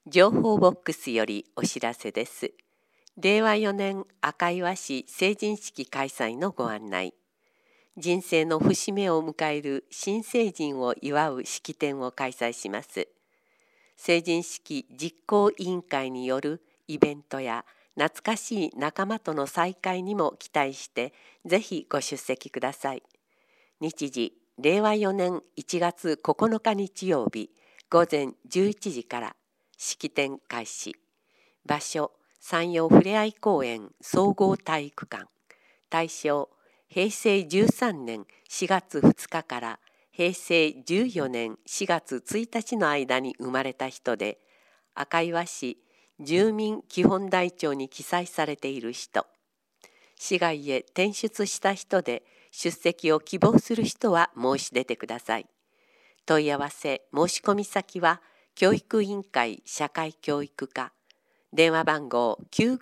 情報ボックスよりお知らせです。令和4年赤岩市成人式開催のご案内。人生の節目を迎える新成人を祝う式典を開催します。成人式実行委員会によるイベントや懐かしい仲間との再会にも期待して、ぜひご出席ください。日時、令和4年1月9日日曜日午前11時から。式典開始。場所、山陽ふれあい公園総合体育館。対象、平成13年4月2日から平成14年4月1日の間に生まれた人で、赤岩市住民基本台帳に記載されている人、市外へ転出した人で出席を希望する人は申し出てください。問い合わせ申し込み先は教育委員会社会教育課、電話番号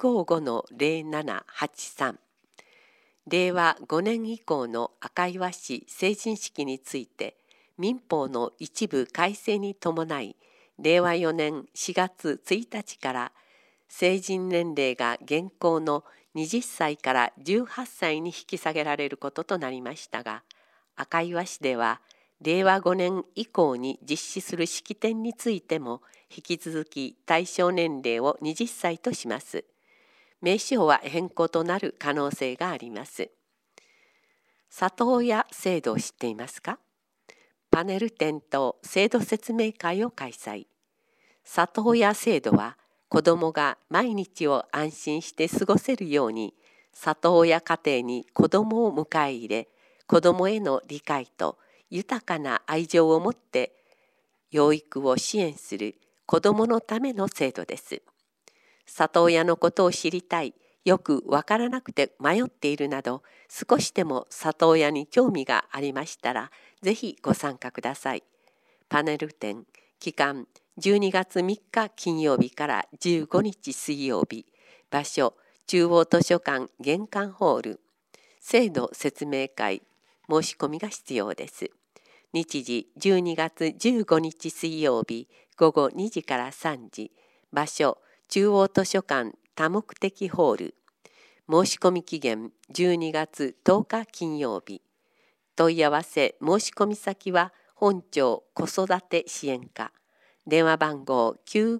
955-0783。令和5年以降の赤岩市成人式について、民法の一部改正に伴い、令和4年4月1日から成人年齢が現行の20歳から18歳に引き下げられることとなりましたが、赤岩市では令和5年以降に実施する式典についても引き続き対象年齢を20歳とします。名称は変更となる可能性があります。里親制度を知っていますか？パネル展と制度説明会を開催。里親制度は子どもが毎日を安心して過ごせるように、里親家庭に子どもを迎え入れ、子どもへの理解と豊かな愛情を持って養育を支援する子どものための制度です。里親のことを知りたい、よくわからなくて迷っているなど、少しでも里親に興味がありましたら、ぜひご参加ください。パネル展、期間12月3日金曜日から15日水曜日。場所、中央図書館玄関ホール。制度説明会、申し込みが必要です。日時、12月15日水曜日午後2時から3時。場所、中央図書館多目的ホール。申し込み期限12月10日金曜日。問い合わせ申し込み先は本庁子育て支援課。電話番号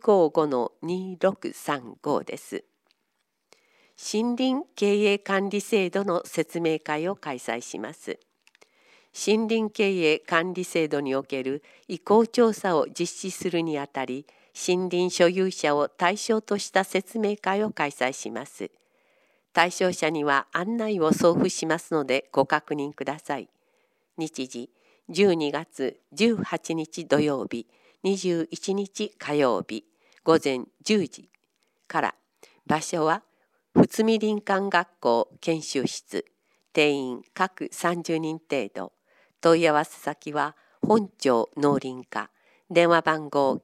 955-2635 です。森林経営管理制度の説明会を開催します。森林経営管理制度における意向調査を実施するにあたり、森林所有者を対象とした説明会を開催します。対象者には案内を送付しますのでご確認ください。日時、12月18日土曜日、21日火曜日、午前10時から。場所は、富津見林間学校研修室。定員各30人程度。問い合わせ先は本庁農林課。電話番号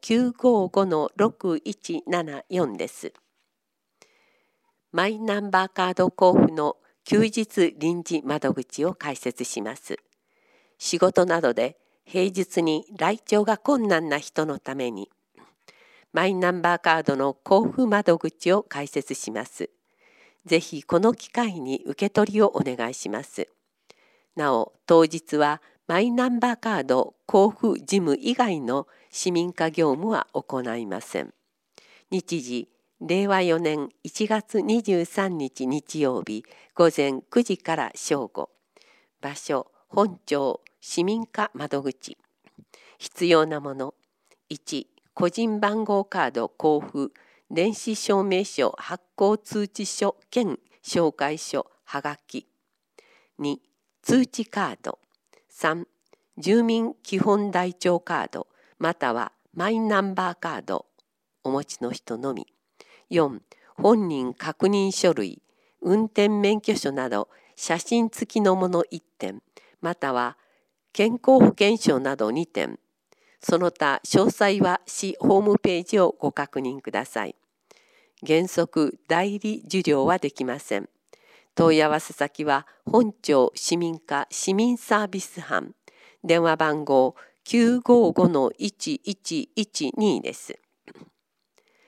955-6174 です。マイナンバーカード交付の休日臨時窓口を開設します。仕事などで平日に来庁が困難な人のために、マイナンバーカードの交付窓口を開設します。ぜひこの機会に受け取りをお願いします。なお、当日はマイナンバーカード交付事務以外の市民化業務は行いません。日時、令和4年1月23日日曜日午前9時から正午。場所、本庁市民化窓口。必要なもの。1、個人番号カード交付、電子証明書発行通知書兼紹介書はがき。2、通知カード。3、住民基本台帳カードまたはマイナンバーカードお持ちの人のみ。4、本人確認書類、運転免許証など写真付きのもの1点、または健康保険証など2点。その他詳細は市ホームページをご確認ください。原則代理受領はできません。問い合わせ先は本庁市民課市民サービス班。電話番号 955-1112 です。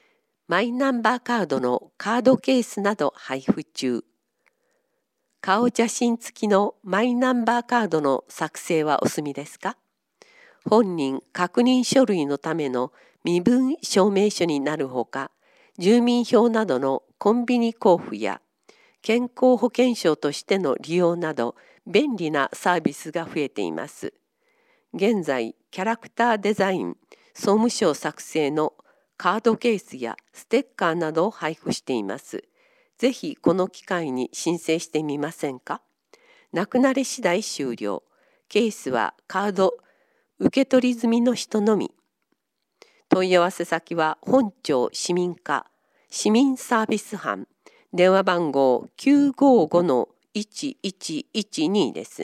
マイナンバーカードのカードケースなど配布中。顔写真付きのマイナンバーカードの作成はお済みですか？本人確認書類のための身分証明書になるほか、住民票などのコンビニ交付や健康保険証としての利用など便利なサービスが増えています。現在、キャラクターデザイン、総務省作成のカードケースやステッカーなどを配布しています。ぜひこの機会に申請してみませんか？なくなり次第終了。ケースはカード受け取り済みの人のみ。問い合わせ先は本庁市民課市民サービス班電話番号 955-1112 です。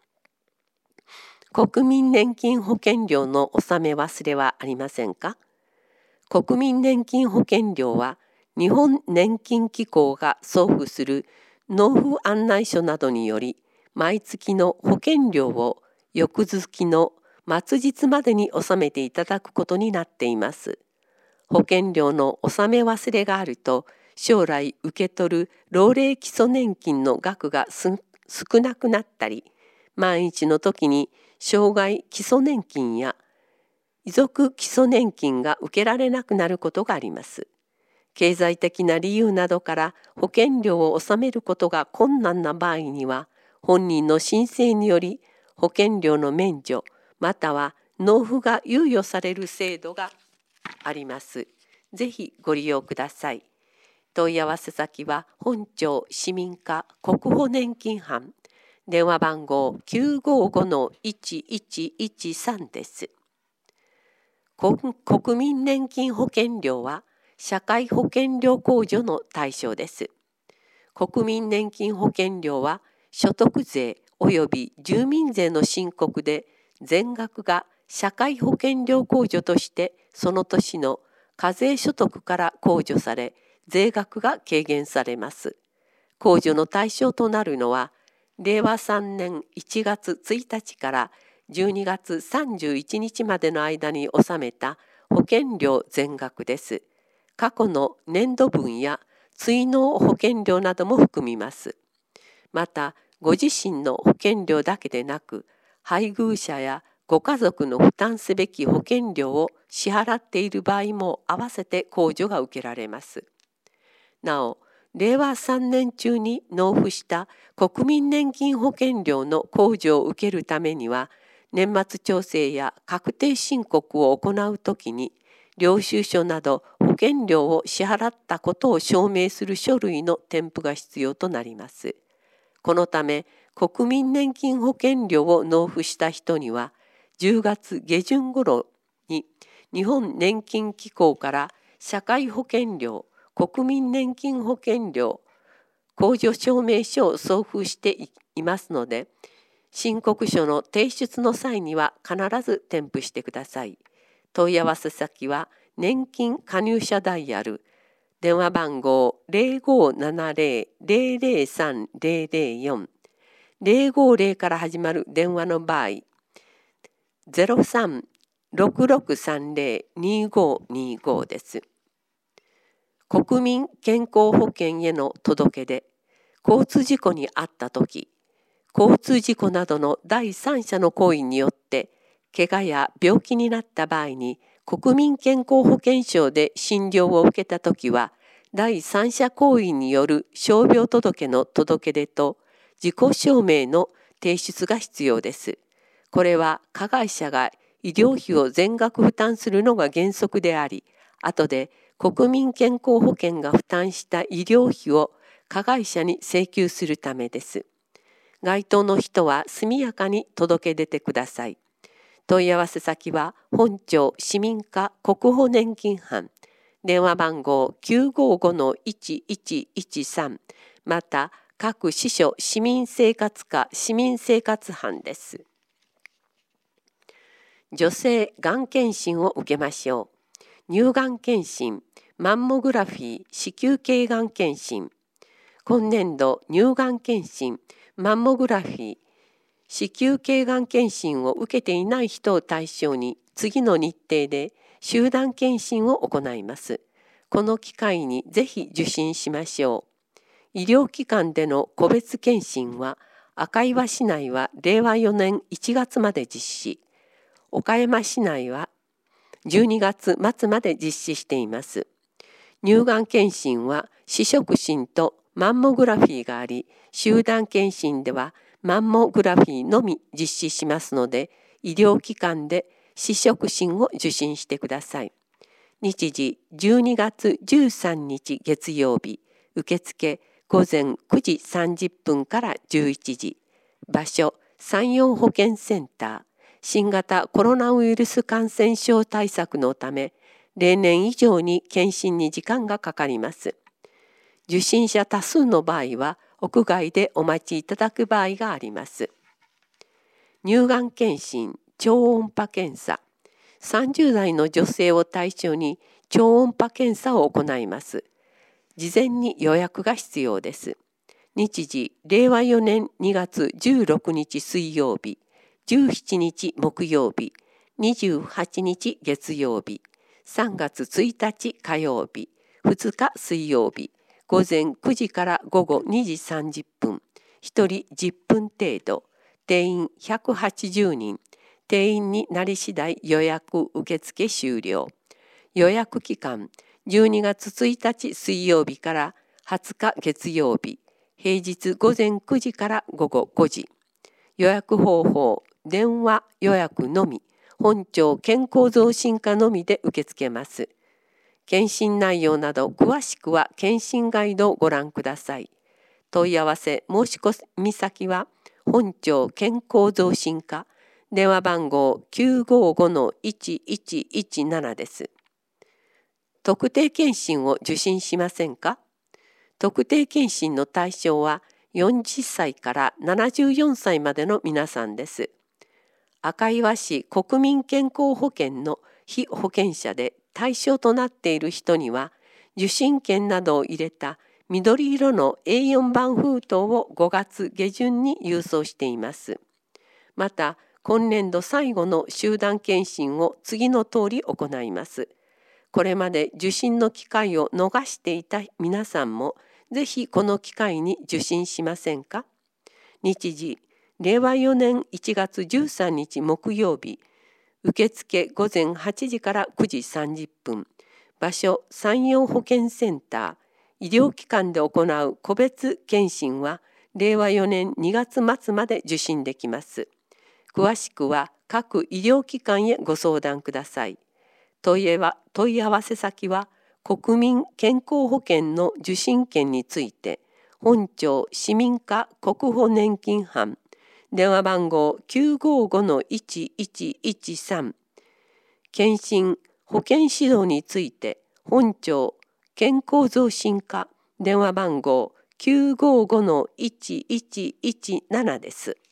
国民年金保険料の納め忘れはありませんか？国民年金保険料は日本年金機構が送付する納付案内書などにより毎月の保険料を翌月の末日までに納めていただくことになっています。保険料の納め忘れがあると将来受け取る老齢基礎年金の額が少なくなったり、万一の時に障害基礎年金や遺族基礎年金が受けられなくなることがあります。経済的な理由などから保険料を納めることが困難な場合には、本人の申請により保険料の免除または納付が猶予される制度があります。ぜひご利用ください。問い合わせ先は本庁市民課国保年金班電話番号 955-1113 です。国民年金保険料は社会保険料控除の対象です。国民年金保険料は所得税及び住民税の申告で全額が社会保険料控除としてその年の課税所得から控除され、税額が軽減されます。控除の対象となるのは、令和3年1月1日から12月31日までの間に納めた保険料全額です。過去の年度分や追納保険料なども含みます。また、ご自身の保険料だけでなく、配偶者やご家族の負担すべき保険料を支払っている場合も合わせて控除が受けられます。なお、令和3年中に納付した国民年金保険料の控除を受けるためには、年末調整や確定申告を行うときに、領収書など保険料を支払ったことを証明する書類の添付が必要となります。このため、国民年金保険料を納付した人には、10月下旬頃に日本年金機構から社会保険料、国民年金保険料、控除証明書を送付していますので、申告書の提出の際には必ず添付してください。問い合わせ先は年金加入者ダイヤル、電話番号 0570-003-004、050から始まる電話の場合、03-6630-2525 です。国民健康保険への届け出、交通事故に遭ったとき、交通事故などの第三者の行為によって怪我や病気になった場合に国民健康保険証で診療を受けたときは第三者行為による傷病届の届け出と自己証明の提出が必要です。これは加害者が医療費を全額負担するのが原則であり、後で国民健康保険が負担した医療費を加害者に請求するためです。該当の人は速やかに届け出てください。問い合わせ先は本庁市民課国保年金班、電話番号 955-1113 また各支所市民生活課市民生活班です。女性がん検診を受けましょう。乳がん検診、マンモグラフィー、子宮頸がん検診。今年度乳がん検診、マンモグラフィー、子宮頸がん検診を受けていない人を対象に次の日程で集団検診を行います。 この機会にぜひ受診しましょう。医療機関での個別検診は、赤岩市内は令和4年1月まで実施、岡山市内は12月末まで実施しています。乳がん検診は視触診とマンモグラフィーがあり、集団検診ではマンモグラフィーのみ実施しますので、医療機関で視触診を受診してください。日時12月13日月曜日、受付午前9時30分から11時、場所山陽保健センター、新型コロナウイルス感染症対策のため、例年以上に検診に時間がかかります。受診者多数の場合は、屋外でお待ちいただく場合があります。乳がん検診、超音波検査。30代の女性を対象に超音波検査を行います。事前に予約が必要です。日時、令和4年2月16日水曜日、17日木曜日、28日月曜日、3月1日火曜日、2日水曜日、午前9時から午後2時30分、1人10分程度、定員180人、定員になり次第予約受付終了。予約期間、12月1日水曜日から20日月曜日、平日午前9時から午後5時。予約方法、電話予約のみ、本庁健康増進課のみで受け付けます。検診内容など詳しくは検診ガイドをご覧ください。問い合わせ申し込み先は本庁健康増進課、電話番号 955-1117 です。特定健診を受診しませんか？特定健診の対象は40歳から74歳までの皆さんです。赤岩市国民健康保険の被保険者で対象となっている人には、受診券などを入れた緑色の A4 版封筒を5月下旬に郵送しています。また、今年度最後の集団検診を次の通り行います。これまで受診の機会を逃していた皆さんも、ぜひこの機会に受診しませんか？日時、令和4年1月13日木曜日、受付午前8時から9時30分、場所山陽保健センター、医療機関で行う個別検診は、令和4年2月末まで受診できます。詳しくは各医療機関へご相談ください。問い合わせ先は、国民健康保険の受診券について、本庁市民課国保年金班、電話番号 955-1113、検診保険指導について、本庁健康増進課、電話番号 955-1117 です。